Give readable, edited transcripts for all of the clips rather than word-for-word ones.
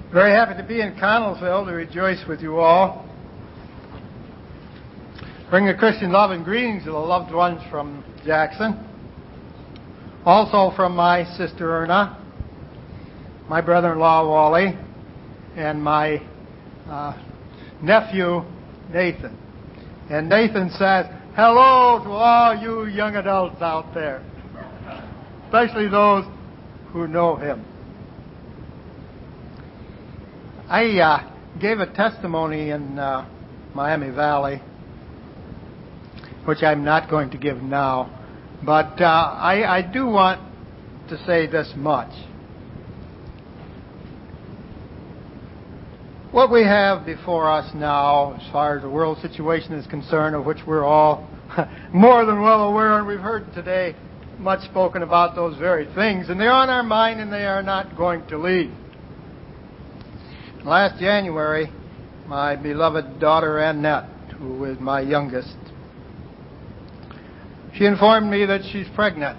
Very happy to be in Connellsville to rejoice with you all. Bring the Christian love and greetings to the loved ones from Jackson. Also from my sister Erna, my brother-in-law Wally, and my nephew Nathan. And Nathan says, hello to all you young adults out there, especially those who know him. I gave a testimony in Miami Valley, which I'm not going to give now, but I do want to say this much. What we have before us now, as far as the world situation is concerned, of which we're all more than well aware, and we've heard today much spoken about those very things, and they're on our mind and they are not going to leave. Last January, my beloved daughter Annette, who is my youngest, she informed me that she's pregnant.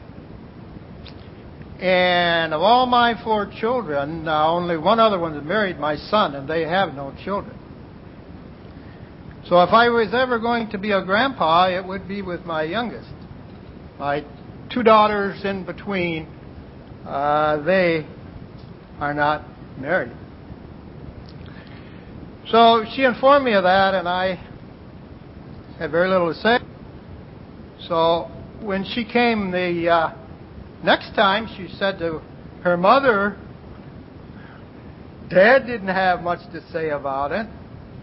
And of all my 4 children, only one other one is married, my son, and they have no children. So if I was ever going to be a grandpa, it would be with my youngest. My 2 daughters in between, they are not married. So she informed me of that, and I had very little to say. So when she came the next time, she said to her mother, Dad didn't have much to say about it.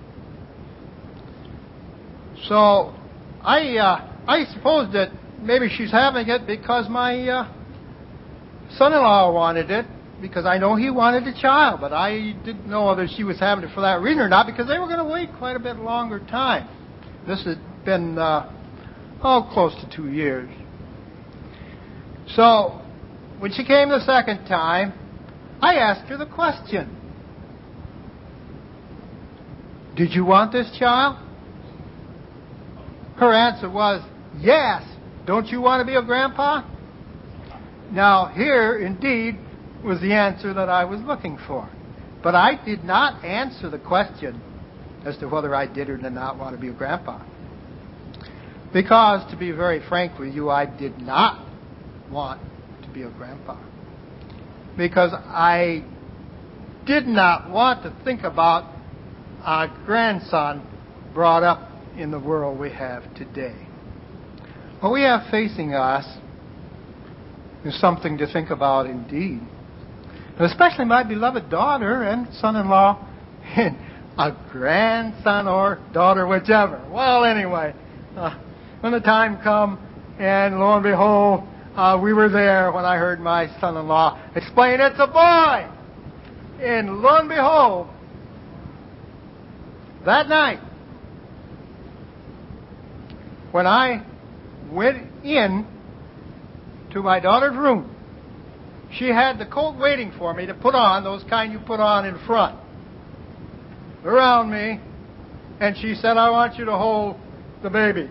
So I suppose that maybe she's having it because my son-in-law wanted it, because I know he wanted a child, but I didn't know whether she was having it for that reason or not, because they were going to wait quite a bit longer time. This had been close to 2 years. So when she came the second time, I asked her the question, did you want this child? Her answer was, yes. Don't you want to be a grandpa? Now here, indeed, was the answer that I was looking for. But I did not answer the question as to whether I did or did not want to be a grandpa. Because, to be very frank with you, I did not want to be a grandpa. Because I did not want to think about our grandson brought up in the world we have today. What we have facing us is something to think about indeed. Especially my beloved daughter and son-in-law and a grandson or daughter, whichever. Well, anyway, when the time come, and lo and behold, we were there when I heard my son-in-law explain, it's a boy! And lo and behold, that night, when I went in to my daughter's room, she had the coat waiting for me to put on, those kind you put on in front, around me, and she said, I want you to hold the baby.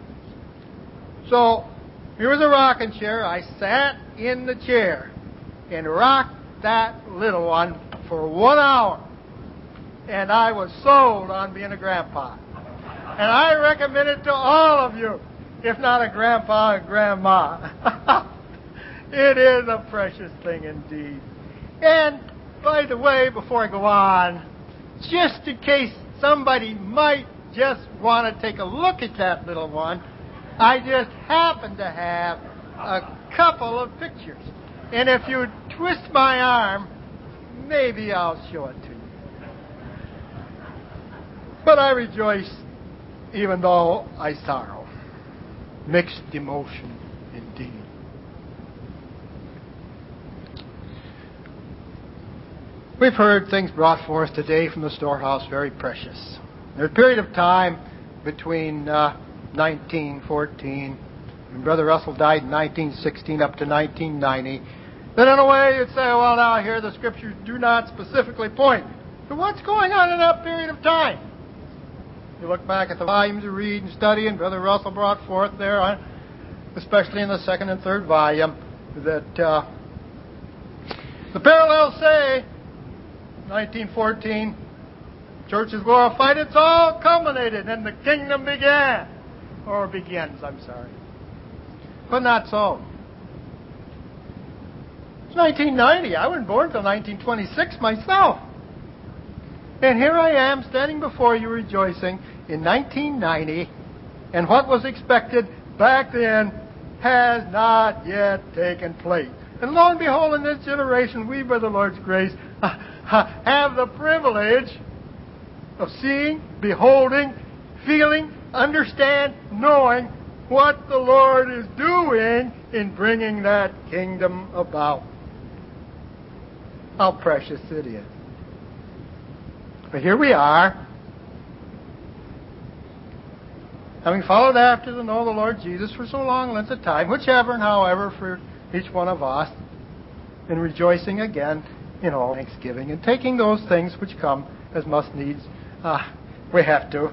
So here was a rocking chair. I sat in the chair and rocked that little one for 1 hour, and I was sold on being a grandpa. And I recommend it to all of you, if not a grandpa, a grandma. It is a precious thing indeed. And, by the way, before I go on, just in case somebody might just want to take a look at that little one, I just happen to have a couple of pictures. And if you twist my arm, maybe I'll show it to you. But I rejoice even though I sorrow. Mixed emotion indeed. We've heard things brought forth today from the storehouse very precious. There's a period of time between 1914, when Brother Russell died in 1916 up to 1990. Then in a way you'd say, well, now here the Scriptures do not specifically point to what's going on in that period of time. You look back at the volumes you read and study, and Brother Russell brought forth there, especially in the 2nd and 3rd volume, that the parallels say 1914, church is glorified. It's all culminated, and the kingdom began. Or begins, I'm sorry. But not so. It's 1990. I wasn't born until 1926 myself. And here I am standing before you rejoicing in 1990, and what was expected back then has not yet taken place. And lo and behold, in this generation, we, by the Lord's grace, have the privilege of seeing, beholding, feeling, understand, knowing what the Lord is doing in bringing that kingdom about. How precious it is. But here we are, having followed after to know the Lord Jesus for so long length of time, whichever and however for each one of us, and rejoicing again in all thanksgiving, and taking those things which come as must needs. We have to.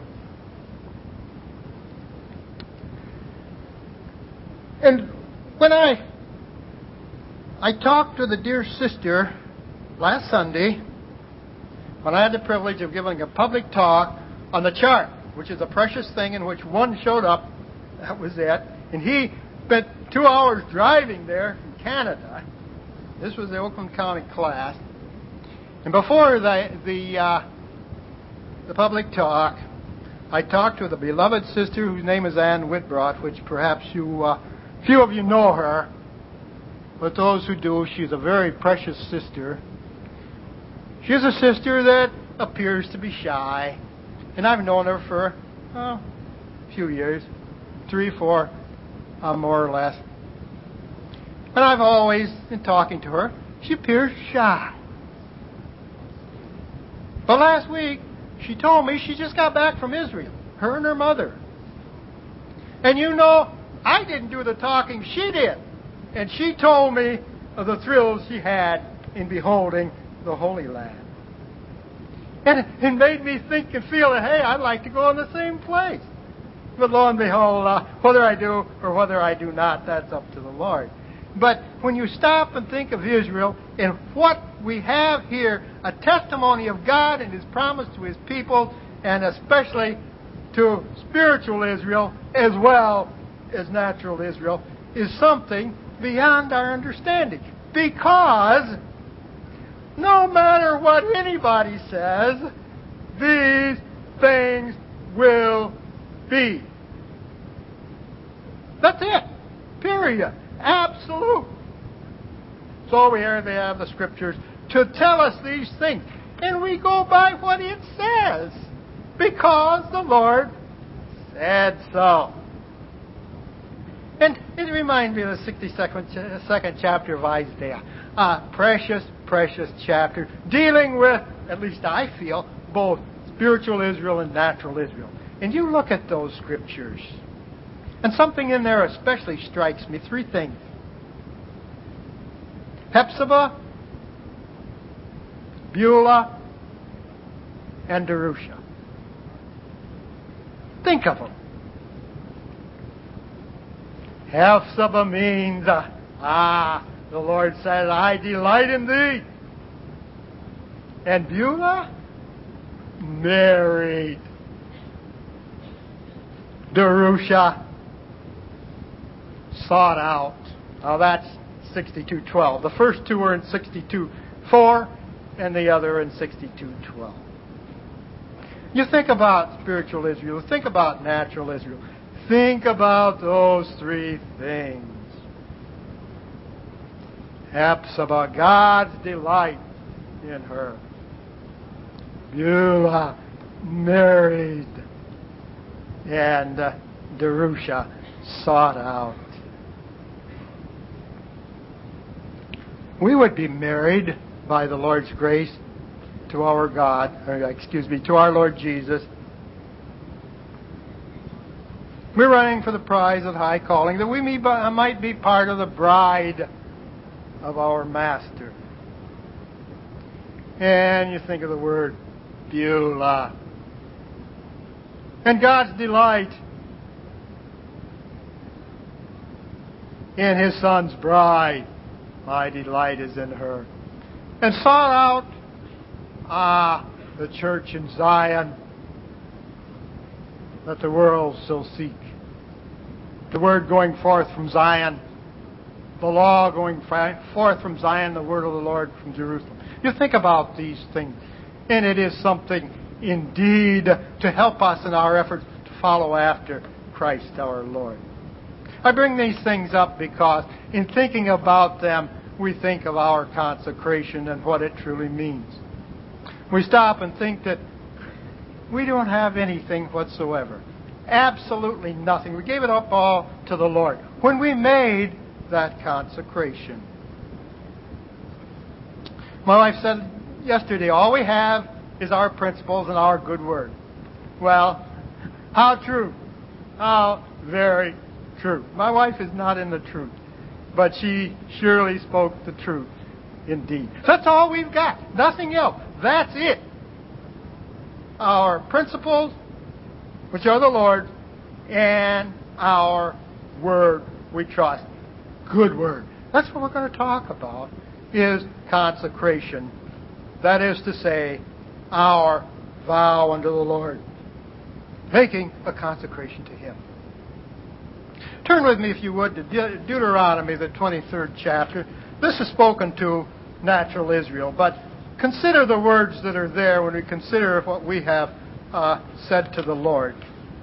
And when I talked to the dear sister last Sunday, when I had the privilege of giving a public talk on the chart, which is a precious thing in which one showed up, that was it, and he spent 2 hours driving there from Canada. This was the Oakland County class. And before the public talk, I talked to the beloved sister whose name is Ann Whitbroth, which perhaps few of you know her, but those who do, she's a very precious sister. She's a sister that appears to be shy, and I've known her for a few years, 3, 4, more or less. And I've always, in talking to her, she appears shy. But last week, she told me she just got back from Israel, her and her mother. And you know, I didn't do the talking, she did. And she told me of the thrills she had in beholding the Holy Land. And it made me think and feel that, hey, I'd like to go in the same place. But lo and behold, whether I do or whether I do not, that's up to the Lord. But when you stop and think of Israel and what we have here, a testimony of God and His promise to His people, and especially to spiritual Israel as well as natural Israel, is something beyond our understanding. Because no matter what anybody says, these things will be. That's it. Period. Absolute. So here they have the Scriptures to tell us these things. And we go by what it says. Because the Lord said so. And it reminds me of the 62nd chapter of Isaiah. Precious, precious chapter, dealing with, at least I feel, both spiritual Israel and natural Israel. And you look at those Scriptures, and something in there especially strikes me. 3 things. Hephzibah, Beulah, and Jerusha. Think of them. Hephzibah means, the Lord said, I delight in thee. And Beulah, married. Jerusha, sought out. Now that's 62:12. The first 2 are in 62:4, and the other in 62:12. You think about spiritual Israel. Think about natural Israel. Think about those 3 things. Hephzibah, God's delight in her. Beulah, married. And Jerusha, sought out. We would be married by the Lord's grace to our to our Lord Jesus. We're running for the prize of high calling, that we might be part of the bride of our Master. And you think of the word Beulah. And God's delight in His Son's bride. My delight is in her. And sought out, the church in Zion that the world still seek. The word going forth from Zion, the law going forth from Zion, the word of the Lord from Jerusalem. You think about these things, and it is something indeed to help us in our efforts to follow after Christ our Lord. I bring these things up because in thinking about them, we think of our consecration and what it truly means. We stop and think that we don't have anything whatsoever. Absolutely nothing. We gave it up all to the Lord when we made that consecration. My wife said yesterday, all we have is our principles and our good word. Well, how true. How very true. My wife is not in the truth, but she surely spoke the truth indeed. That's all we've got. Nothing else. That's it. Our principles, which are the Lord, and our word we trust. Good word. That's what we're going to talk about, is consecration. That is to say, our vow unto the Lord. Making a consecration to Him. Turn with me, if you would, to Deuteronomy, the 23rd chapter. This is spoken to natural Israel, but consider the words that are there when we consider what we have said to the Lord.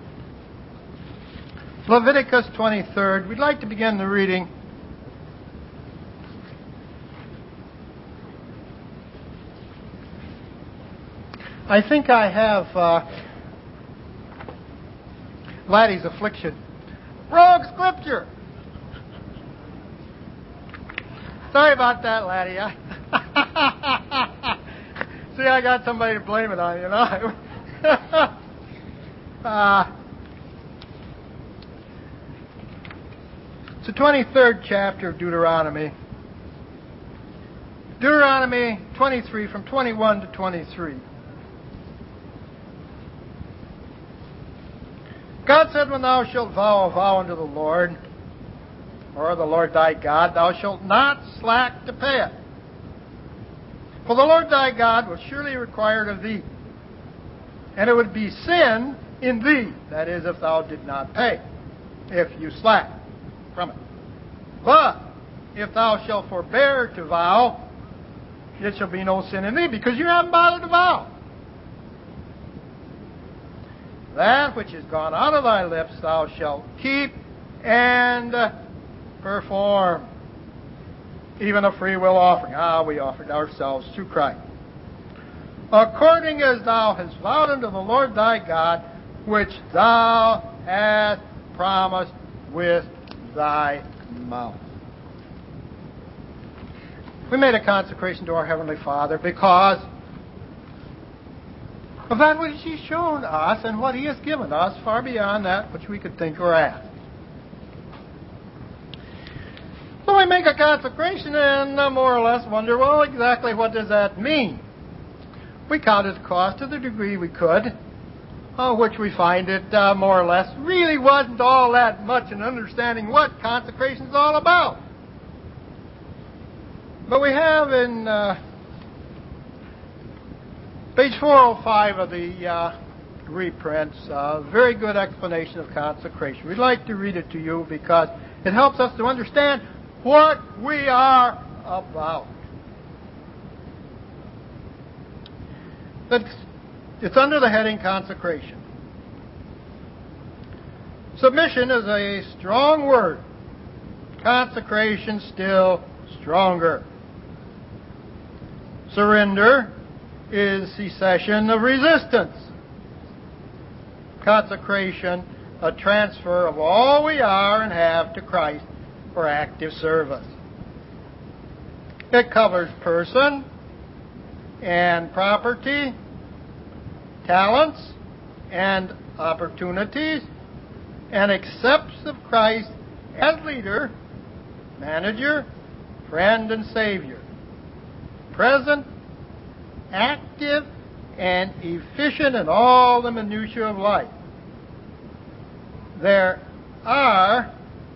Leviticus 23rd. We'd like to begin the reading. I think I have Laddie's affliction. Wrong scripture! Sorry about that, Laddie. See, I got somebody to blame it on, you know. It's the 23rd chapter of Deuteronomy. Deuteronomy 23, from 21 to 23. God said, when thou shalt vow a vow unto the Lord, or the Lord thy God, thou shalt not slack to pay it. For the Lord thy God will surely require it of thee. And it would be sin in thee, that is, if thou did not pay, if you slack from it. But if thou shalt forbear to vow, it shall be no sin in thee, because you haven't bothered to vow. That which is gone out of thy lips thou shalt keep and perform. Even a free will offering. We offered ourselves to Christ. According as thou hast vowed unto the Lord thy God, which thou hast promised with thy mouth. We made a consecration to our Heavenly Father because of that which He's shown us and what He has given us, far beyond that which we could think or ask. So we make a consecration and more or less wonder, well, exactly what does that mean? We counted the cost to the degree we could, which we find it more or less really wasn't all that much in understanding what consecration is all about. But we have in page 405 of the reprints a very good explanation of consecration. We'd like to read it to you because it helps us to understand what we are about. It's under the heading consecration. Submission is a strong word. Consecration still stronger. Surrender is cessation of resistance. Consecration, a transfer of all we are and have to Christ for active service. It covers person and property, talents and opportunities, and accepts of Christ as leader, manager, friend, and Savior. Present, active, and efficient in all the minutiae of life. There are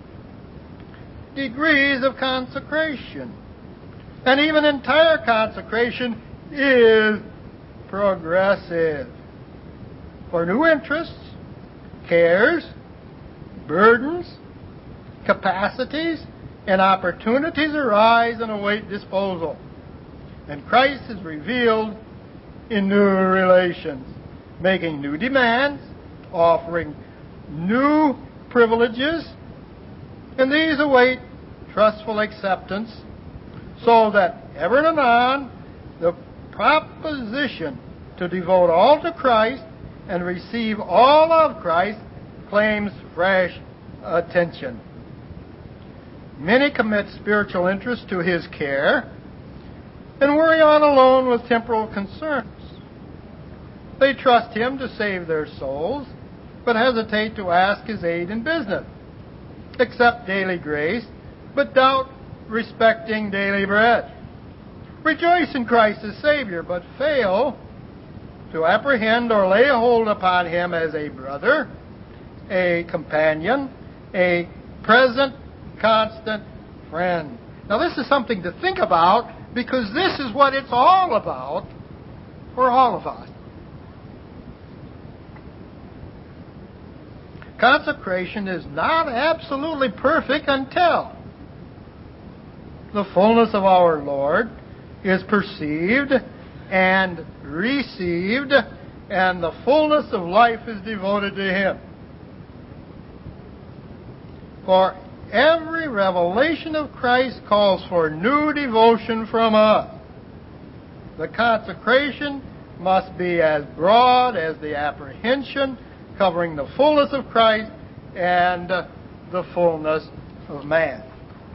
degrees of consecration. And even entire consecration is progressive. For new interests, cares, burdens, capacities, and opportunities arise and await disposal. And Christ is revealed in new relations, making new demands, offering new privileges, and these await trustful acceptance, so that ever and anon the proposition to devote all to Christ and receive all of Christ claims fresh attention. Many commit spiritual interest to His care and worry on alone with temporal concerns. They trust Him to save their souls, but hesitate to ask His aid in business, accept daily grace, but doubt respecting daily bread. Rejoice in Christ as Savior, but fail to apprehend or lay hold upon Him as a brother, a companion, a present, constant friend. Now this is something to think about, because this is what it's all about for all of us. Consecration is not absolutely perfect until the fullness of our Lord is perceived and received, and the fullness of life is devoted to Him. For every revelation of Christ calls for new devotion from us. The consecration must be as broad as the apprehension, covering the fullness of Christ and the fullness of man.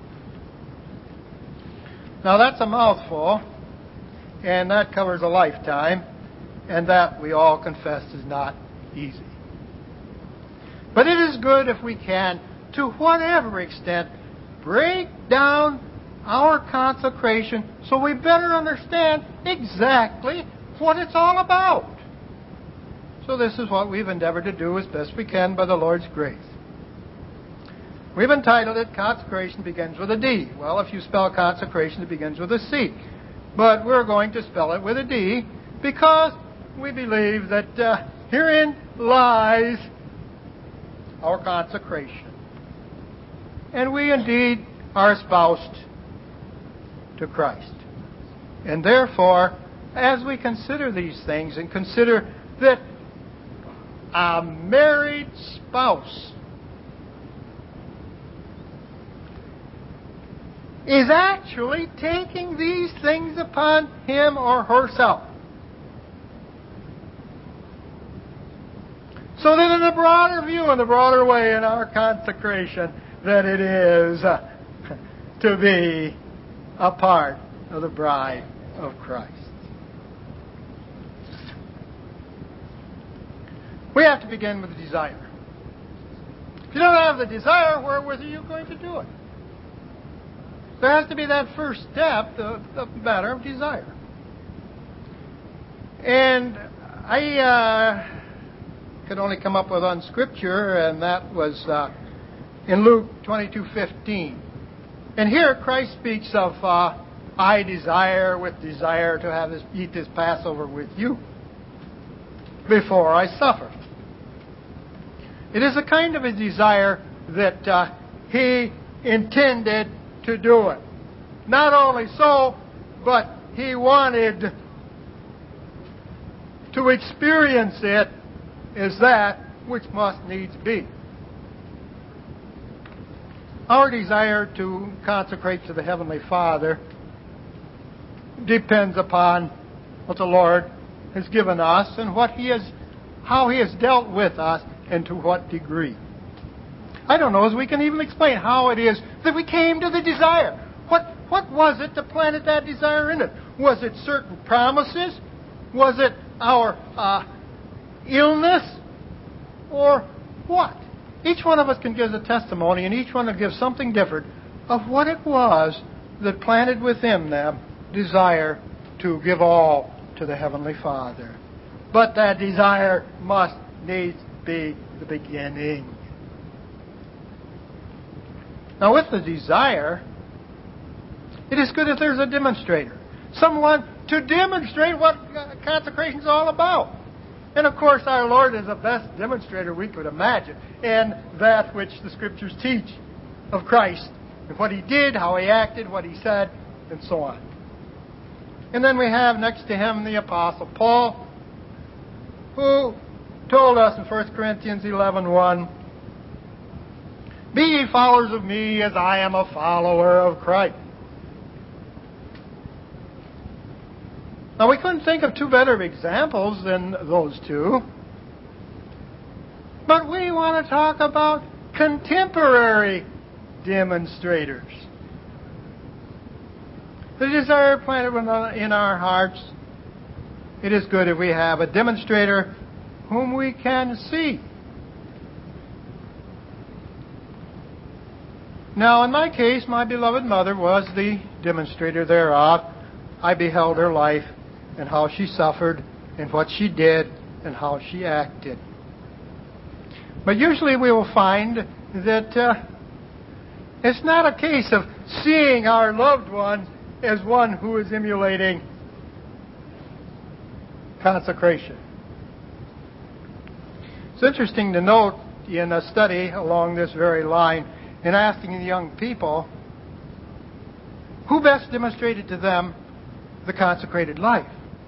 Now that's a mouthful, and that covers a lifetime, and that we all confess is not easy. But it is good if we can, to whatever extent, break down our consecration so we better understand exactly what it's all about. So this is what we've endeavored to do as best we can by the Lord's grace. We've entitled it, Consecration Begins with a D. Well, if you spell consecration, it begins with a C. But we're going to spell it with a D because we believe that herein lies our consecration. And we indeed are espoused to Christ. And therefore, as we consider these things and consider that a married spouse is actually taking these things upon him or herself. So that in a broader view, in a broader way in our consecration, that it is to be a part of the bride of Christ. We have to begin with the desire. If you don't have the desire, wherewith are you going to do it? There has to be that first step, the matter of desire. And I could only come up with one scripture, and that was in Luke 22:15. And here Christ speaks of, I desire with desire to have eat this Passover with you before I suffer. It is a kind of a desire that He intended to do it. Not only so, but He wanted to experience it as that which must needs be. Our desire to consecrate to the Heavenly Father depends upon what the Lord has given us and how He has dealt with us and to what degree. I don't know as we can even explain how it is that we came to the desire. What was it that planted that desire in it? Was it certain promises? Was it our illness? Or what? Each one of us can give a testimony, and each one will give something different of what it was that planted within them desire to give all to the Heavenly Father. But that desire must needs be the beginning. Now with the desire, it is good if there's a demonstrator. Someone to demonstrate what consecration is all about. And of course, our Lord is the best demonstrator we could imagine, and that which the Scriptures teach of Christ, and what He did, how He acted, what He said, and so on. And then we have next to him the Apostle Paul, who told us in 1 Corinthians 11:1, "Be ye followers of me as I am a follower of Christ." Now, we couldn't think of two better examples than those two. But we want to talk about contemporary demonstrators. The desire planted in our hearts, it is good if we have a demonstrator whom we can see. Now, in my case, my beloved mother was the demonstrator thereof. I beheld her life and how she suffered and what she did and how she acted. But usually we will find that it's not a case of seeing our loved one as one who is emulating consecration. It's interesting to note in a study along this very line, in asking the young people who best demonstrated to them the consecrated life.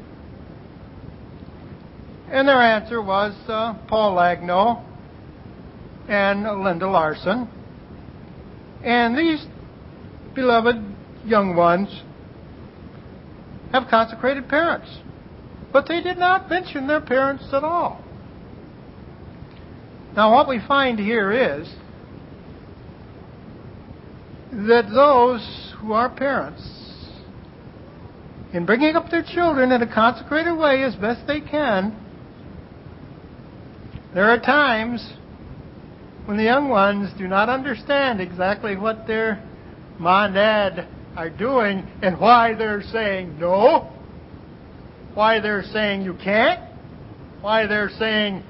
And their answer was Paul Lagno and Linda Larson. And these beloved young ones have consecrated parents. But they did not mention their parents at all. Now, what we find here is that those who are parents, in bringing up their children in a consecrated way as best they can, there are times when the young ones do not understand exactly what their mom and dad are doing and why they're saying no, why they're saying you can't, why they're saying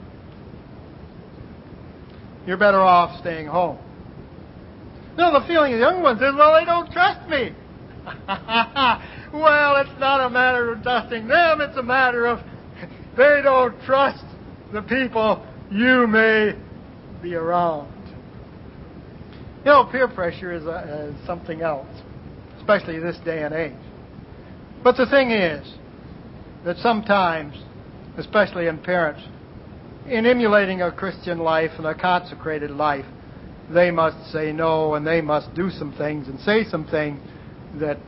you're better off staying home. No, the feeling of the young ones is, well, they don't trust me. Well, it's not a matter of trusting them, it's a matter of they don't trust the people you may be around. You know, peer pressure is something else, especially this day and age. But the thing is that sometimes, especially in parents, in emulating a Christian life and a consecrated life, they must say no, and they must do some things and say some things that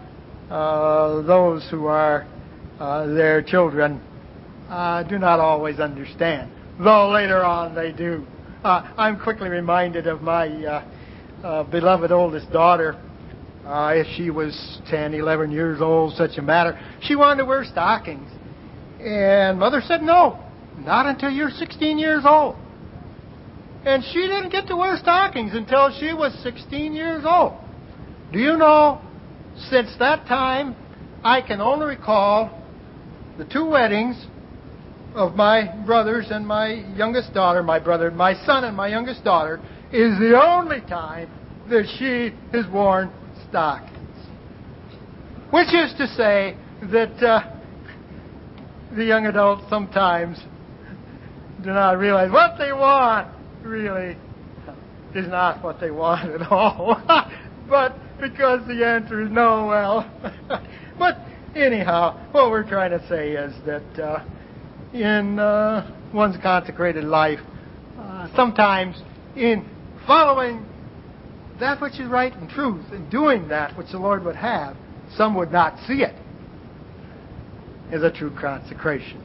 those who are their children do not always understand, though later on they do. I'm quickly reminded of my beloved oldest daughter. If she was 10, 11 years old, such a matter, she wanted to wear stockings. And Mother said, no, not until you're 16 years old. And she didn't get to wear stockings until she was 16 years old. Do you know, since that time, I can only recall the two weddings of my brothers and my youngest daughter, my son and my youngest daughter, is the only time that she has worn stockings. Which is to say that the young adults sometimes do not realize what they want really is not what they want at all. But because the answer is no, well. But anyhow, what we're trying to say is that in one's consecrated life, sometimes in following that which is right and truth and doing that which the Lord would have, some would not see it as a true consecration.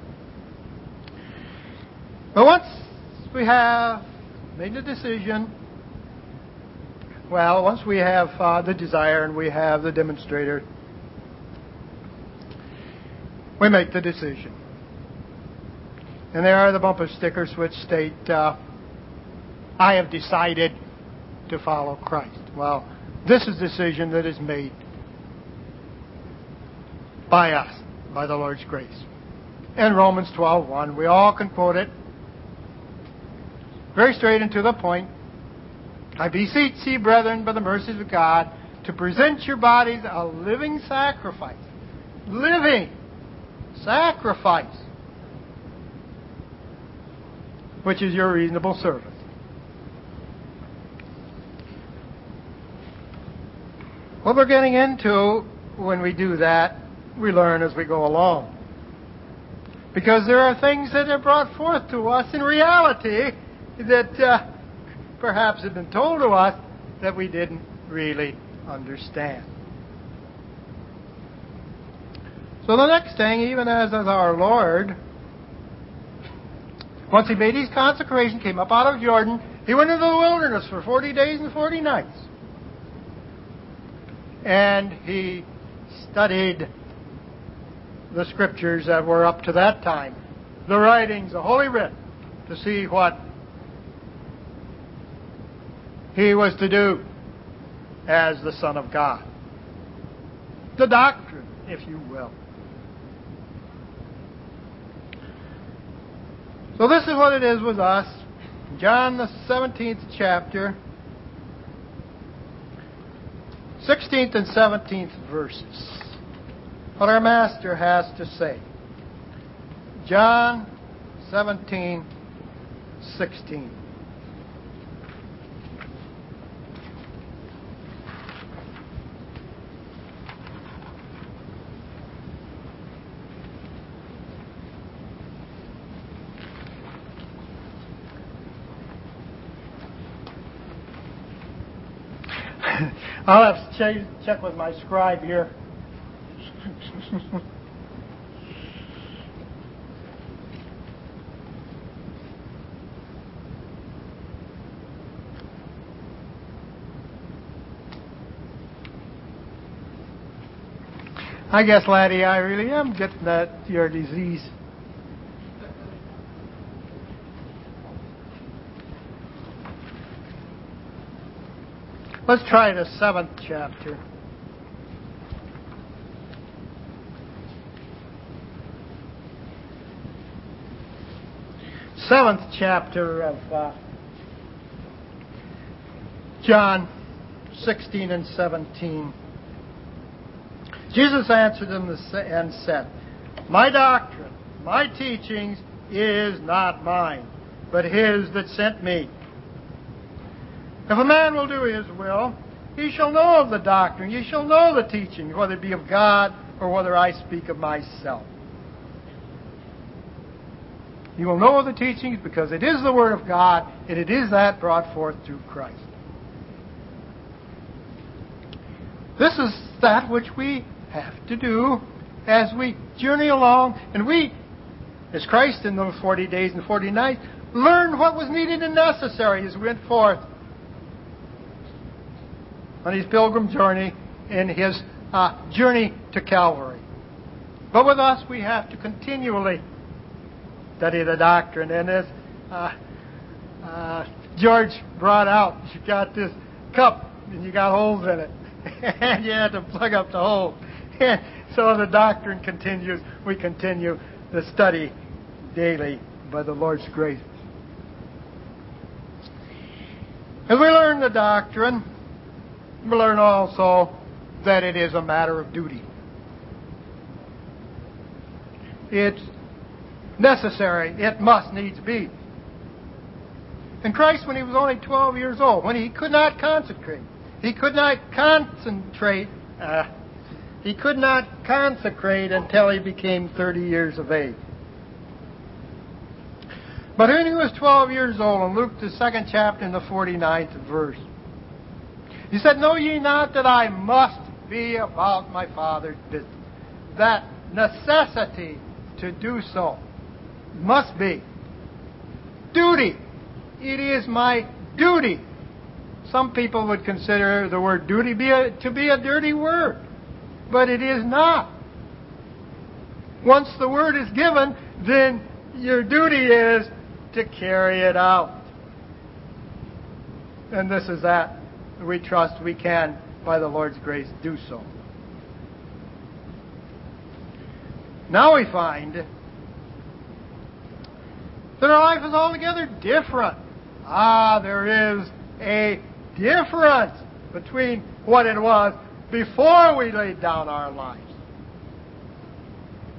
But once we have made the decision, well, once we have the desire and we have the demonstrator, we make the decision. And there are the bumper stickers which state, I have decided to follow Christ. Well, this is a decision that is made by us, by the Lord's grace. In Romans 12:1, we all can quote it. Very straight and to the point. I beseech ye, brethren, by the mercies of God, to present your bodies a living sacrifice. living sacrifice, which is your reasonable service. What we're getting into when we do that, we learn as we go along. Because there are things that are brought forth to us in reality that perhaps have been told to us that we didn't really understand. So the next thing, even as our Lord, once He made His consecration, came up out of Jordan, He went into the wilderness for 40 days and 40 nights. And He studied the Scriptures that were up to that time, the writings, the Holy Writ, to see what He was to do as the Son of God. The doctrine, if you will. So this is what it is with us. John the 17th chapter, 16th and 17th verses. What our Master has to say. John 17, 16. I'll have to check with my scribe here. I guess, laddie, I really am getting at your disease. Let's try the 7th chapter. Seventh chapter of John 16 and 17. Jesus answered them and said, My doctrine, my teachings is not mine, but His that sent me. If a man will do His will, he shall know of the doctrine, ye shall know the teaching, whether it be of God or whether I speak of myself. You will know of the teachings because it is the Word of God, and it is that brought forth through Christ. This is that which we have to do as we journey along, and we, as Christ in those 40 days and 40 nights, learned what was needed and necessary as we went forth on His pilgrim journey in His journey to Calvary. But with us, we have to continually study the doctrine. And as George brought out, you got this cup and you got holes in it. And you had to plug up the hole. And so the doctrine continues. We continue the study daily by the Lord's grace. As we learn the doctrine, we learn also that it is a matter of duty. It's necessary. It must needs be. And Christ, when He was only 12 years old, when He could not consecrate, He could not concentrate, He could not consecrate until He became 30 years of age. But when He was 12 years old, in Luke the 2nd chapter and the 49th verse, He said, Know ye not that I must be about my Father's business? That necessity to do so must be. Duty. It is my duty. Some people would consider the word duty to be a dirty word. But it is not. Once the word is given, then your duty is to carry it out. And this is that we trust we can, by the Lord's grace, do so. Now we find that our life is altogether different. There is a difference between what it was before we laid down our lives.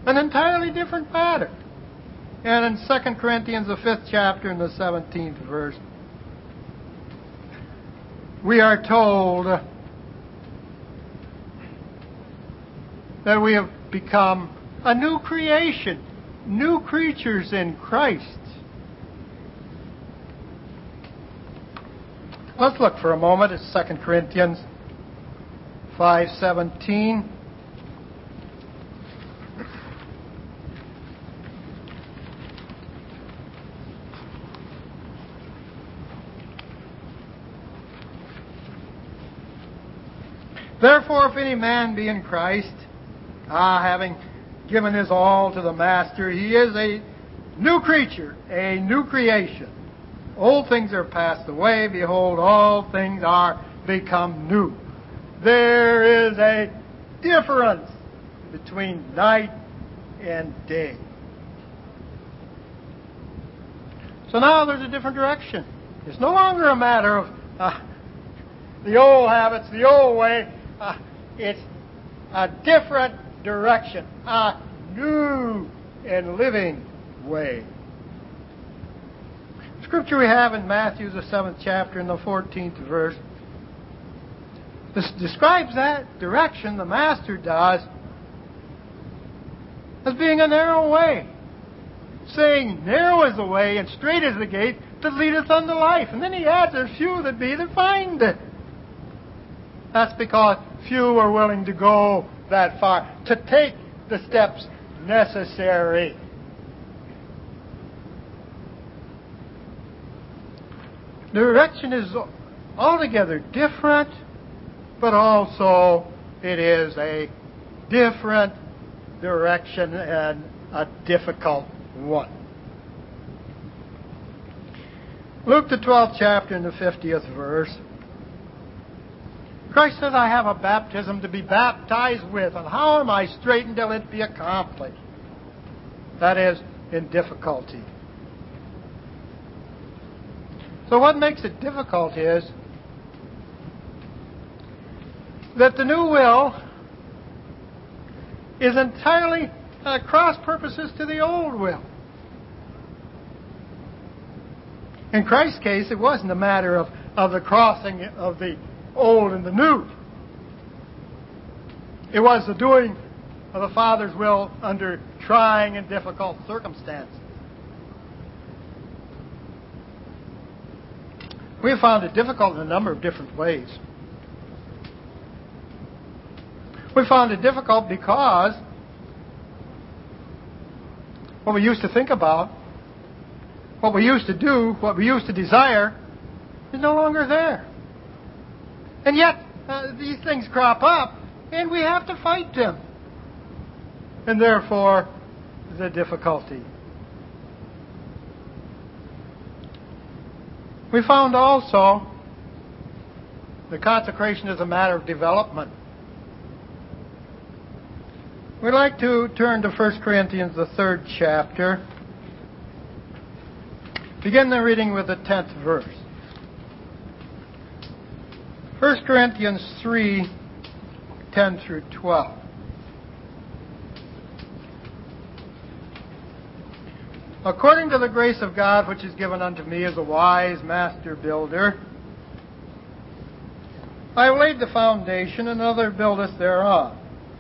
an entirely different matter. And in 2 Corinthians, the 5th chapter, and the 17th verse, we are told that we have become a new creation, new creatures in Christ. Let's look for a moment at 2 Corinthians 5:17. Therefore, if any man be in Christ, having given his all to the Master, he is a new creature, a new creation. Old things are passed away. Behold, all things are become new. There is a difference between night and day. So now there's a different direction. It's no longer a matter of the old habits, the old way. It's a different direction, a new and living way. The scripture we have in Matthew, the 7th chapter, and the 14th verse, this describes that direction, the Master does, as being a narrow way. Saying, narrow is the way and straight is the gate that leadeth unto life. And then he adds, there's few that be that find it. That's because few are willing to go that far, to take the steps necessary. The direction is altogether different, but also it is a different direction and a difficult one. Luke, the 12th chapter and the 50th verse. Christ says, I have a baptism to be baptized with, and how am I straitened till it be accomplished? That is, in difficulty. So what makes it difficult is that the new will is entirely cross purposes to the old will. In Christ's case, it wasn't a matter of the crossing of the old and the new. It was the doing of the Father's will under trying and difficult circumstances. We have found it difficult in a number of different ways. We found it difficult because what we used to think about, what we used to do, what we used to desire, is no longer there. And yet, these things crop up, and we have to fight them. And therefore, the difficulty. We found also the consecration is a matter of development. We'd like to turn to 1 Corinthians, the 3rd chapter. Begin the reading with the 10th verse. 1 Corinthians 3, 10 through 12. According to the grace of God which is given unto me as a wise master builder, I have laid the foundation, and another buildeth thereon.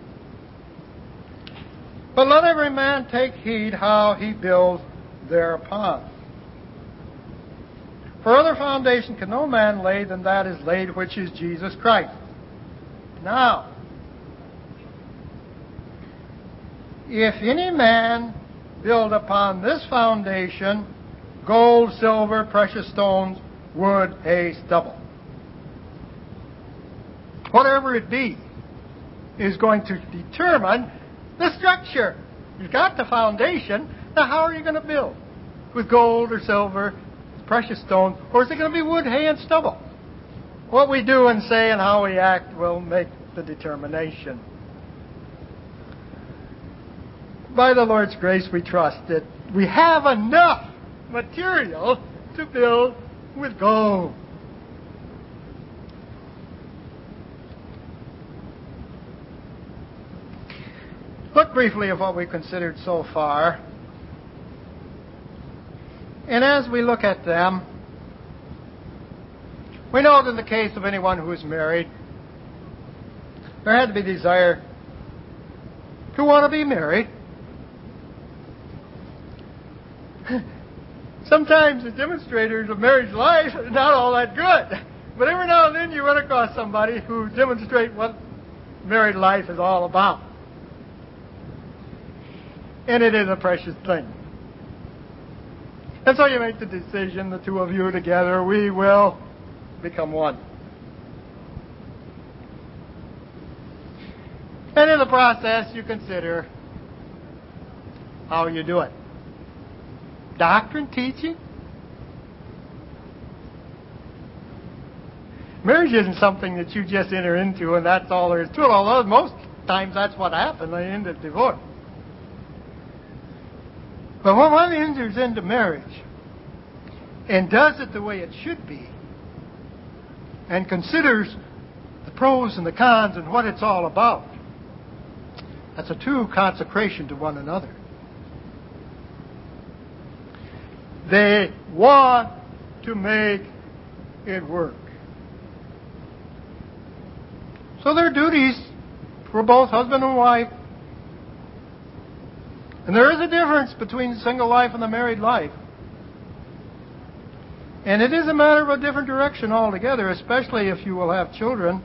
But let every man take heed how he builds thereupon. For other foundation can no man lay than that is laid, which is Jesus Christ. Now, if any man build upon this foundation gold, silver, precious stones, wood, hay, stubble, whatever it be, is going to determine the structure. You've got the foundation. Now, how are you going to build? With gold or silver, precious stones, or is it going to be wood, hay, and stubble? What we do and say and how we act will make the determination. By the Lord's grace, we trust that we have enough material to build with gold. look briefly at what we've considered so far. And as we look at them, we know that in the case of anyone who is married, there had to be desire to want to be married. Sometimes the demonstrators of marriage life are not all that good. But every now and then you run across somebody who demonstrates what married life is all about. And it is a precious thing. And so you make the decision, the two of you together, we will become one. And in the process, you consider how you do it. Doctrine, teaching. Marriage isn't something that you just enter into and that's all there is to it, although most times that's what happens. They end in divorce. But when one enters into marriage and does it the way it should be and considers the pros and the cons and what it's all about, that's a true consecration to one another. They want to make it work. So their duties for both husband and wife. And there is a difference between the single life and the married life. And it is a matter of a different direction altogether, especially if you will have children.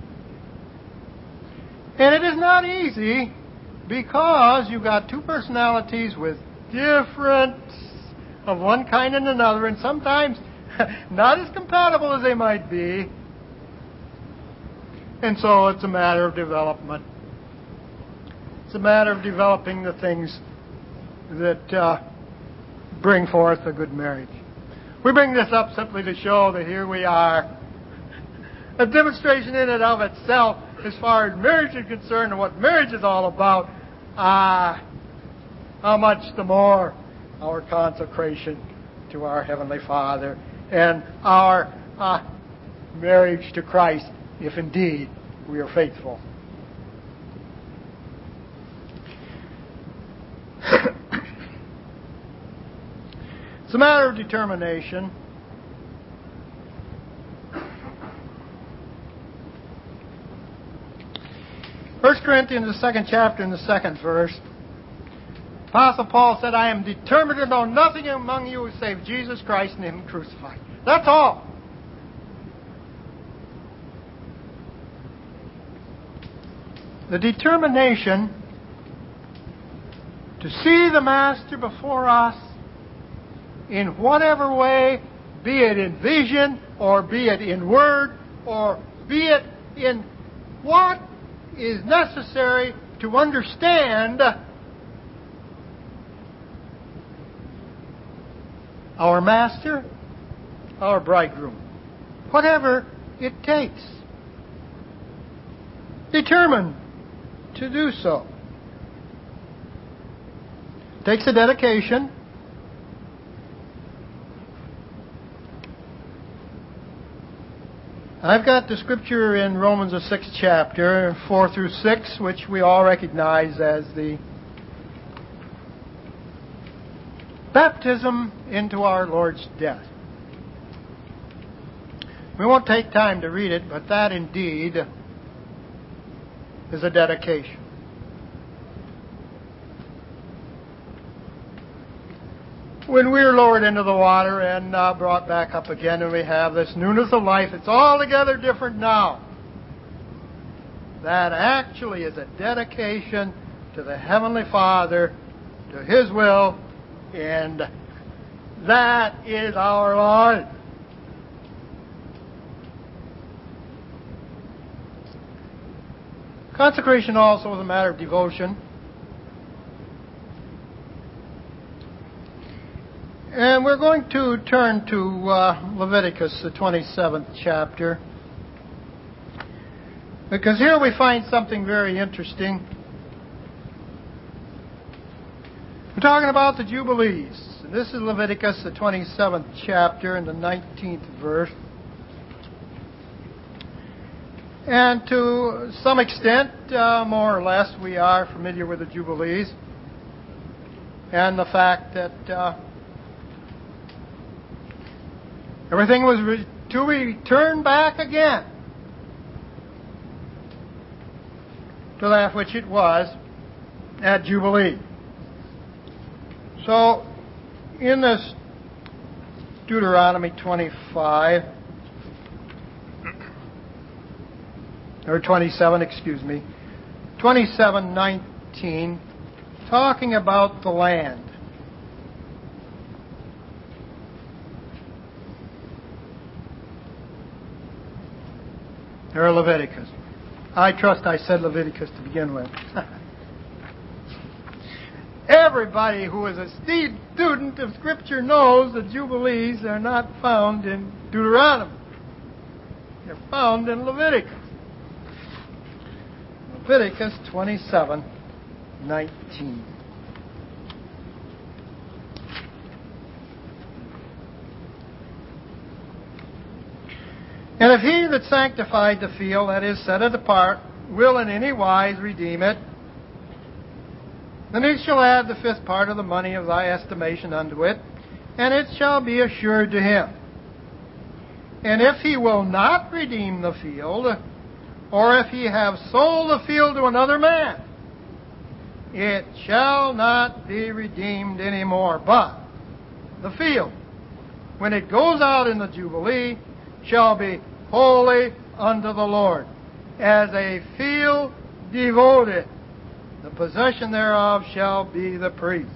And it is not easy because you've got two personalities with different of one kind and another, and sometimes not as compatible as they might be. And so it's a matter of development. It's a matter of developing the things that bring forth a good marriage. We bring this up simply to show that here we are. A demonstration in and of itself as far as marriage is concerned and what marriage is all about. How much the more our consecration to our Heavenly Father and our marriage to Christ, if indeed we are faithful. It's a matter of determination. First Corinthians, the 2nd chapter, and the 2nd verse. Apostle Paul said, I am determined to know nothing among you save Jesus Christ and Him crucified. That's all. The determination to see the Master before us in whatever way, be it in vision, or be it in word, or be it in what is necessary to understand our Master, our bridegroom. Whatever it takes. Determined to do so. It takes a dedication. I've got the scripture in Romans the 6th chapter, 4 through 6, which we all recognize as the baptism into our Lord's death. We won't take time to read it, but that indeed is a dedication. When we're lowered into the water and brought back up again and we have this newness of life, it's altogether different now. That actually is a dedication to the Heavenly Father, to His will, and that is our life. Consecration also is a matter of devotion. And we're going to turn to Leviticus, the 27th chapter. Because here we find something very interesting. We're talking about the Jubilees. And this is Leviticus, the 27th chapter, and the 19th verse. And to some extent, more or less, we are familiar with the Jubilees and the fact that everything was to return back again to that which it was at Jubilee. So, in this Deuteronomy 25, or 27, 27:19, talking about the land. Or Leviticus. I trust I said Leviticus to begin with. Everybody who is a student of Scripture knows that Jubilees are not found in Deuteronomy. They're found in Leviticus. Leviticus 27:19. And if he that sanctified the field, that is, set it apart, will in any wise redeem it, then he shall add the fifth part of the money of thy estimation unto it, and it shall be assured to him. And if he will not redeem the field, or if he have sold the field to another man, it shall not be redeemed any more. But the field, when it goes out in the Jubilee, shall be holy unto the Lord, as a field devoted. The possession thereof shall be the priest.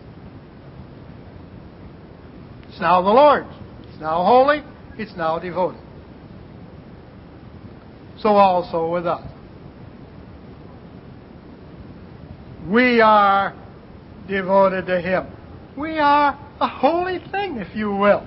It's now the Lord's. It's now holy. It's now devoted. So also with us. We are devoted to Him. We are a holy thing, if you will.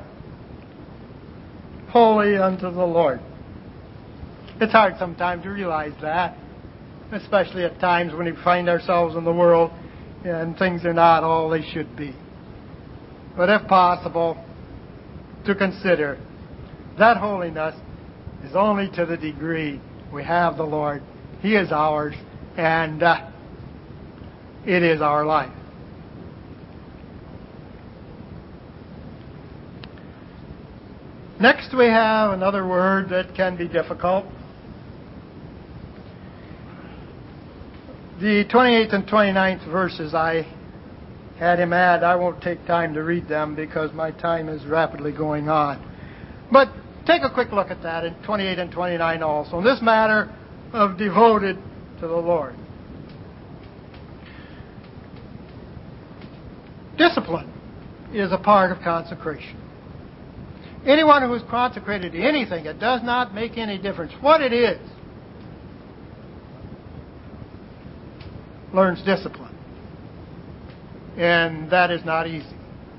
Holy unto the Lord. It's hard sometimes to realize that, especially at times when we find ourselves in the world and things are not all they should be. But if possible, to consider that holiness is only to the degree we have the Lord. He is ours, and it is our life. Next we have another word that can be difficult. The 28th and 29th verses I had him add. I won't take time to read them because my time is rapidly going on. But take a quick look at that in 28 and 29 also. In this matter of devoted to the Lord. Discipline is a part of consecration. Anyone who is consecrated to anything, it does not make any difference what it is, learns discipline. And that is not easy.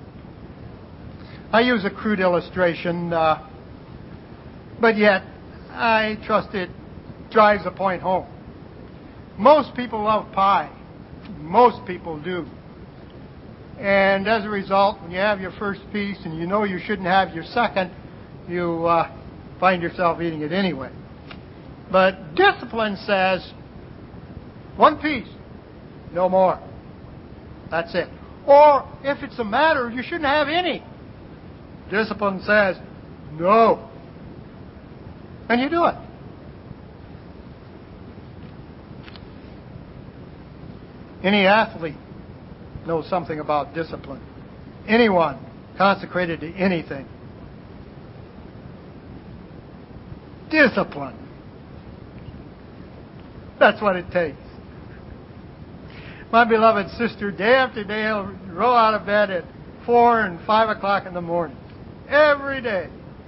I use a crude illustration, but yet I trust it drives the point home. Most people love pie. Most people do. And as a result, when you have your first piece and you know you shouldn't have your second, you find yourself eating it anyway. But discipline says, one piece, no more. That's it. Or if it's a matter you shouldn't have any, discipline says, no. And you do it. Any athlete knows something about discipline. Anyone consecrated to anything. Discipline. That's what it takes. My beloved sister, day after day, will roll out of bed at 4 and 5 o'clock in the morning. Every day.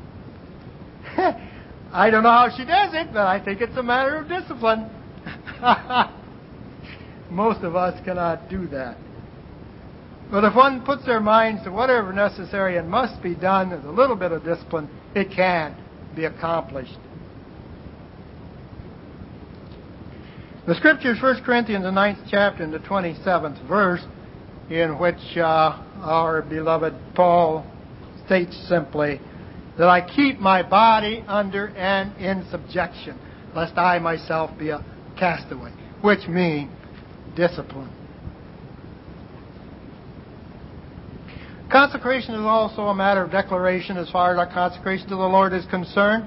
I don't know how she does it, but I think it's a matter of discipline. Most of us cannot do that. But if one puts their minds to whatever necessary and must be done with a little bit of discipline, it can be accomplished. The Scriptures, 1 Corinthians, the 9th chapter and the 27th verse, in which our beloved Paul states simply that I keep my body under and in subjection. lest I myself be a castaway, which means discipline. Consecration is also a matter of declaration as far as our consecration to the Lord is concerned.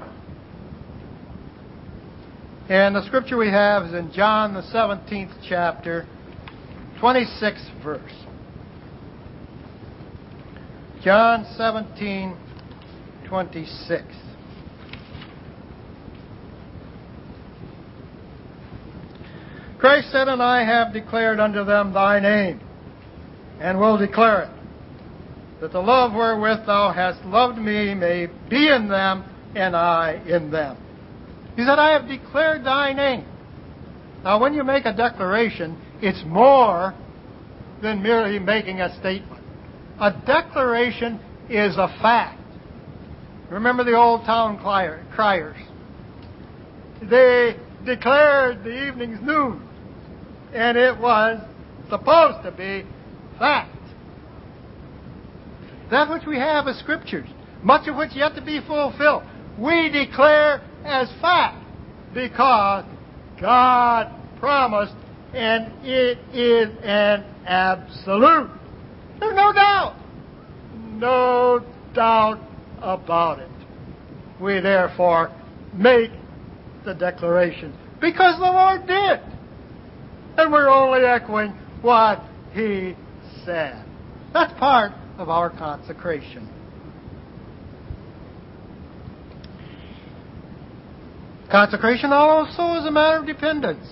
And the scripture we have is in John, the 17th chapter, 26th verse. John 17:26. Christ said, "And I have declared unto them thy name, and will declare it, that the love wherewith thou hast loved me may be in them, and I in them." He said, "I have declared thy name." Now, when you make a declaration, it's more than merely making a statement. A declaration is a fact. Remember the old town criers. They declared the evening's news, and it was supposed to be fact. That which we have as scriptures, much of which yet to be fulfilled, we declare as fact because God promised, and it is an absolute. There's no doubt. No doubt about it. We therefore make the declaration because the Lord did. And we're only echoing what He said. That's part of our consecration. Consecration also is a matter of dependence.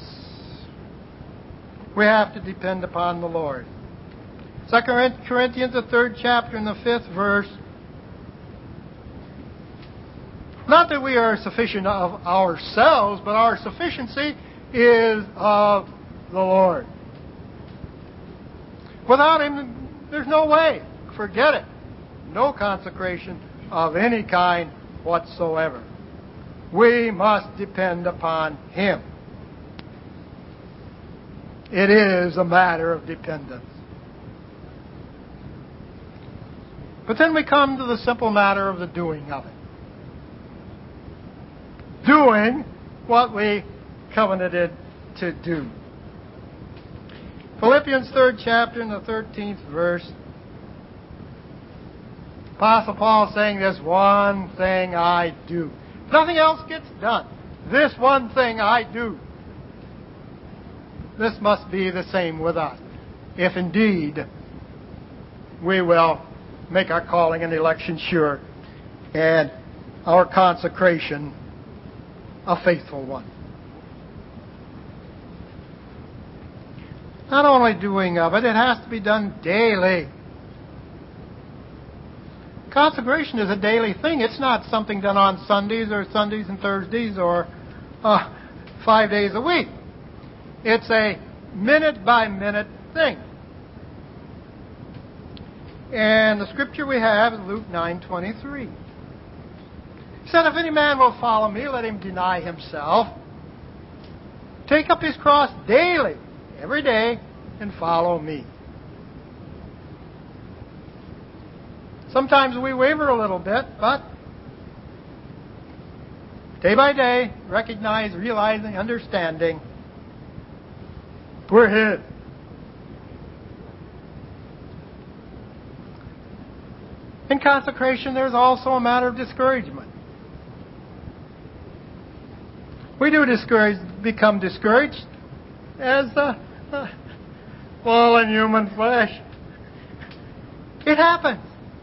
We have to depend upon the Lord. 2 Corinthians, the 3rd chapter and the 5th verse. Not that we are sufficient of ourselves, but our sufficiency is of the Lord. Without Him, there's no way. Forget it. No consecration of any kind whatsoever. We must depend upon Him. It is a matter of dependence. But then we come to the simple matter of the doing of it. Doing what we covenanted to do. Philippians 3rd chapter and the 13th verse. Apostle Paul saying, "This one thing I do." Nothing else gets done. This one thing I do. This must be the same with us, if indeed we will make our calling and election sure and our consecration a faithful one. Not only doing of it, it has to be done daily. Consecration is a daily thing. It's not something done on Sundays or Sundays and Thursdays or 5 days a week. It's a minute-by-minute thing. And the scripture we have is Luke 9:23. He said, "If any man will follow me, let him deny himself, take up his cross daily, every day, and follow me." Sometimes we waver a little bit, but day by day, realizing, understanding, we're His. In consecration, there's also a matter of discouragement. We do become discouraged as fallen human flesh. It happens.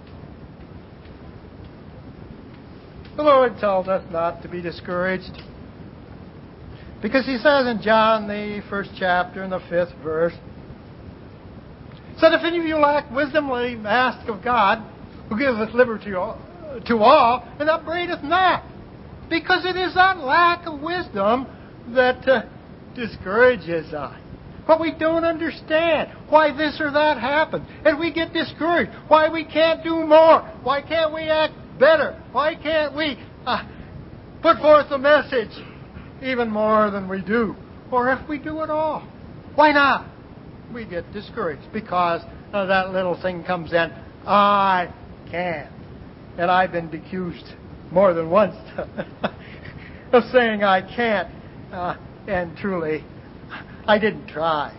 The Lord tells us not to be discouraged. Because He says in John, the 1st chapter and the 5th verse, He said, "If any of you lack wisdom, let him ask of God, who giveth liberty to all, and upbraideth not." Because it is that lack of wisdom that discourages us. But we don't understand why this or that happens. And we get discouraged. Why we can't do more. Why can't we act better? Why can't we put forth the message even more than we do? Or if we do it all. Why not? We get discouraged because that little thing comes in. I can't. And I've been accused more than once of saying I can't. And truly, I didn't try.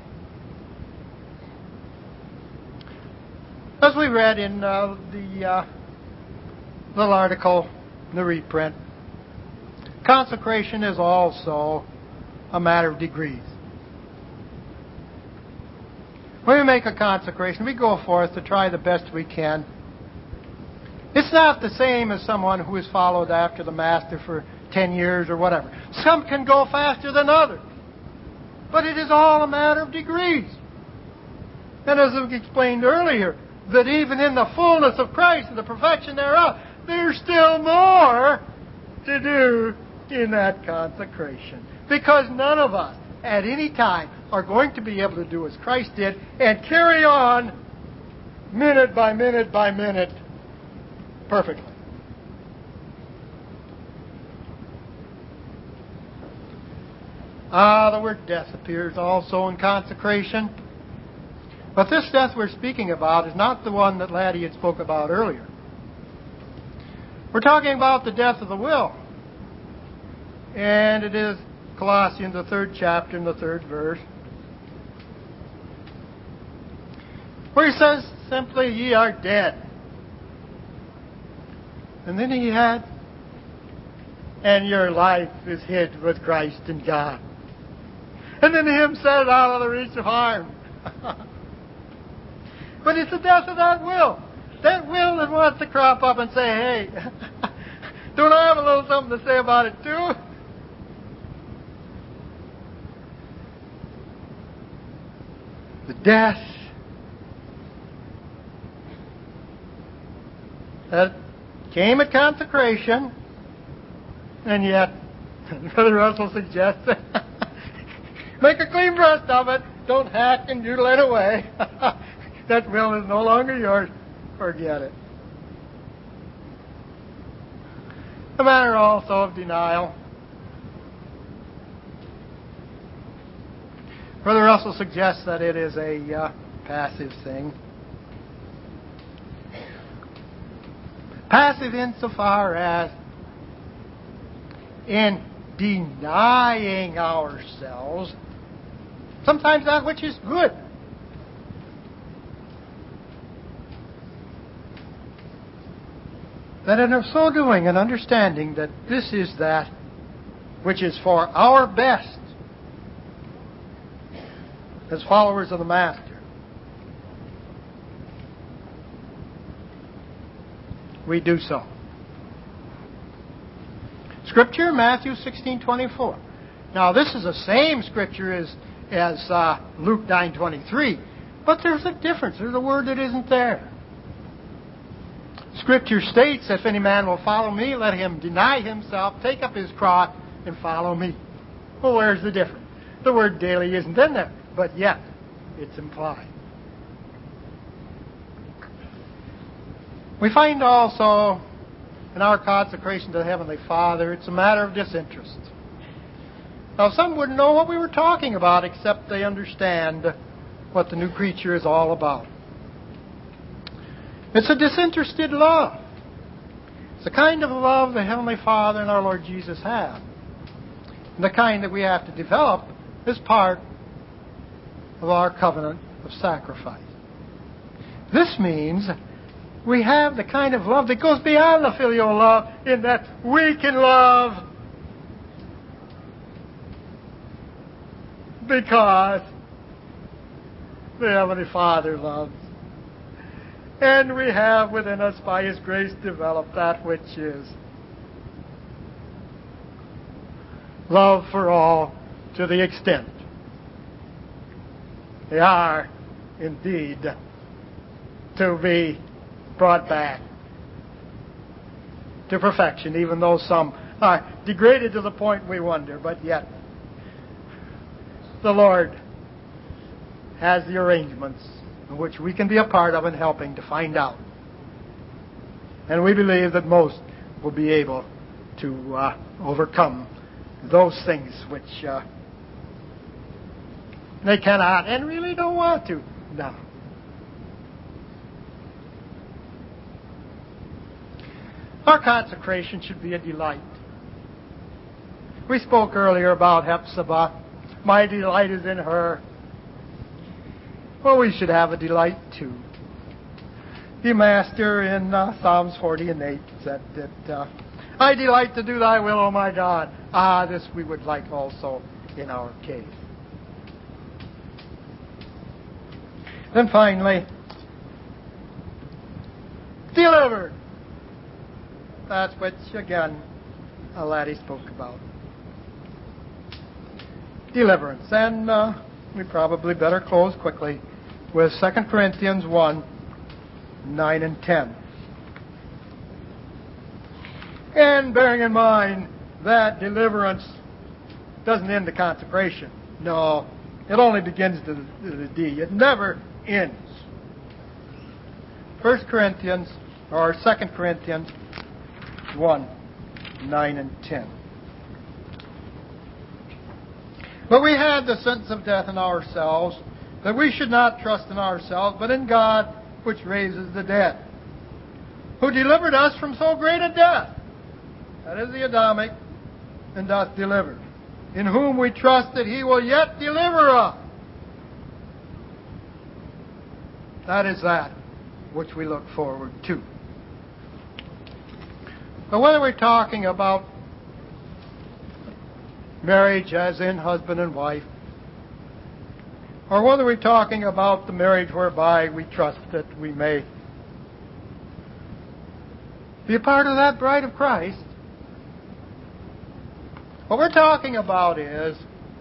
As we read in the little article in the reprint, consecration is also a matter of degrees. When we make a consecration, we go forth to try the best we can. It's not the same as someone who has followed after the Master for 10 years or whatever. Some can go faster than others. But it is all a matter of degrees. And as I explained earlier, that even in the fullness of Christ and the perfection thereof, there's still more to do in that consecration. Because none of us at any time are going to be able to do as Christ did and carry on minute by minute by minute perfectly. The word death appears also in consecration. But this death we're speaking about is not the one that Laddie had spoke about earlier. We're talking about the death of the will. And it is Colossians, the 3rd chapter, and the 3rd verse, where he says simply, ye are dead. And then he adds, and your life is hid with Christ in God. And then him says, out of the reach of harm. But it's the death of that will. That will that wants to crop up and say, hey, don't I have a little something to say about it too? The death that came at consecration, and yet, Brother Russell suggests, make a clean breast of it. Don't hack and doodle it away. That will is no longer yours. Forget it. A matter also of denial. Brother Russell suggests that it is a passive thing. Passive insofar as in denying ourselves sometimes that which is good. That in so doing and understanding that this is that which is for our best as followers of the Master, we do so. Scripture, Matthew 16:24. Now, this is the same scripture as Luke 9:23, but there's a difference. There's a word that isn't there. Scripture states, if any man will follow me, let him deny himself, take up his cross, and follow me. Well, where's the difference? The word daily isn't in there, but yet it's implied. We find also in our consecration to the Heavenly Father, it's a matter of disinterest. Now, some wouldn't know what we were talking about except they understand what the new creature is all about. It's a disinterested love. It's the kind of love the Heavenly Father and our Lord Jesus have. And the kind that we have to develop as part of our covenant of sacrifice. This means we have the kind of love that goes beyond the filial love in that we can love because the Heavenly Father loves. And we have within us, by His grace, developed that which is love for all to the extent they are indeed to be brought back to perfection, even though some are degraded to the point we wonder, but yet the Lord has the arrangements in which we can be a part of and helping to find out. And we believe that most will be able to overcome those things which they cannot and really don't want to now. Our consecration should be a delight. We spoke earlier about Hephzibah. My delight is in her. Well, we should have a delight too. The Master in Psalms 40 and 8 said that, I delight to do thy will, O my God. This we would like also in our case. Then finally, delivered. That's which, again, a laddie spoke about. Deliverance. And we probably better close quickly with 2 Corinthians 1, 9 and 10. And bearing in mind that deliverance doesn't end the consecration. No, it only begins to the D. It never ends. 1 Corinthians, or 2 Corinthians 1, 9 and 10. But we had the sentence of death in ourselves, that we should not trust in ourselves, but in God, which raises the dead, who delivered us from so great a death, that is the Adamic, and doth deliver, in whom we trust that he will yet deliver us. That is that which we look forward to. But whether we're talking about marriage as in husband and wife, or whether we're talking about the marriage whereby we trust that we may be a part of that bride of Christ, what we're talking about is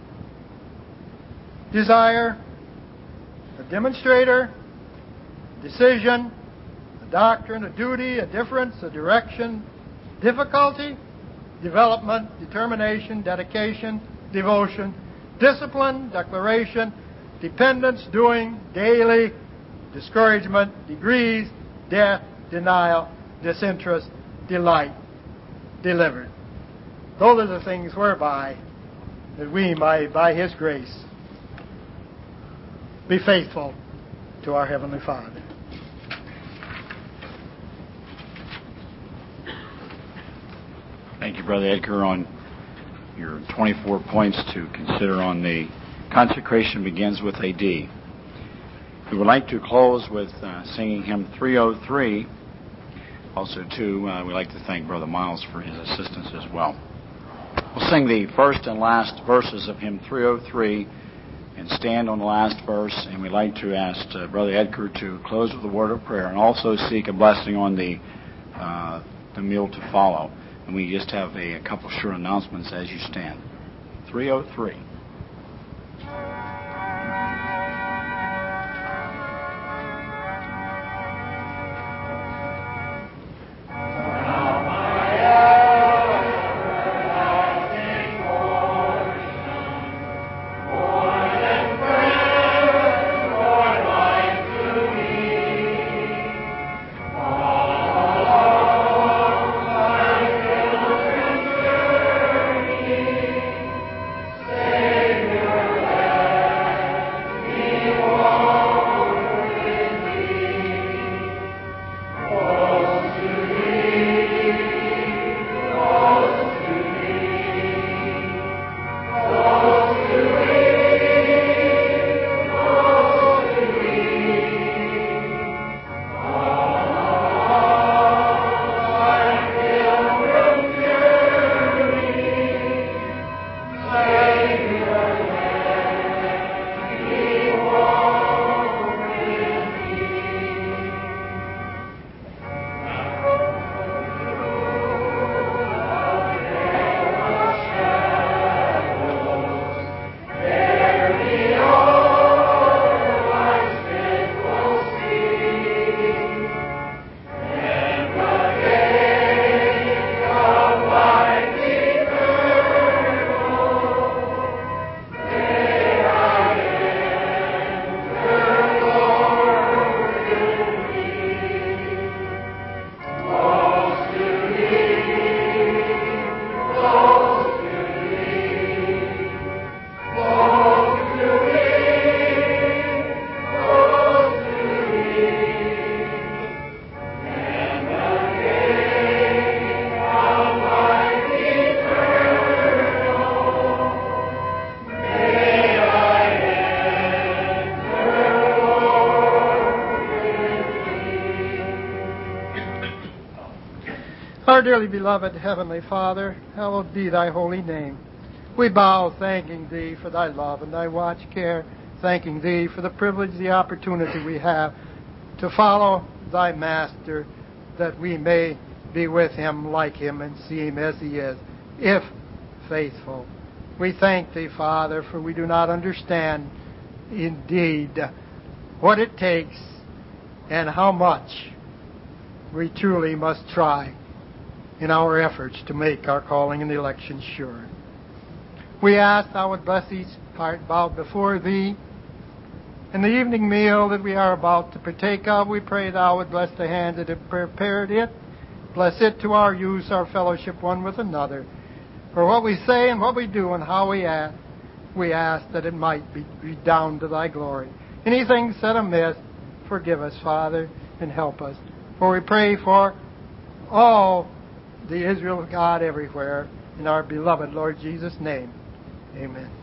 desire, a demonstrator, a decision, a doctrine, a duty, a difference, a direction, difficulty, development, determination, dedication, devotion, discipline, declaration, dependence, doing, daily, discouragement, degrees, death, denial, disinterest, delight, delivered. Those are the things whereby that we might, by His grace, be faithful to our Heavenly Father. Thank you, Brother Edgar, on your 24 points to consider on the consecration begins with a D. We would like to close with singing hymn 303. Also, too, we'd like to thank Brother Miles for his assistance as well. We'll sing the first and last verses of hymn 303 and stand on the last verse, and we'd like to ask Brother Edgar to close with a word of prayer and also seek a blessing on the meal to follow. And we just have a couple short announcements as you stand. 303. Our dearly beloved Heavenly Father, hallowed be thy holy name. We bow thanking thee for thy love and thy watch care, thanking thee for the privilege, the opportunity we have to follow thy Master, that we may be with him, like him, and see him as he is, if faithful. We thank thee, Father, for we do not understand indeed what it takes and how much we truly must try in our efforts to make our calling and election sure. We ask thou would bless each heart bowed before thee. In the evening meal that we are about to partake of, we pray thou would bless the hands that have prepared it. Bless it to our use, our fellowship one with another. For what we say and what we do and how we act, we ask that it might be redound to thy glory. Anything said amiss, forgive us, Father, and help us. For we pray for all the Israel of God everywhere, in our beloved Lord Jesus' name. Amen.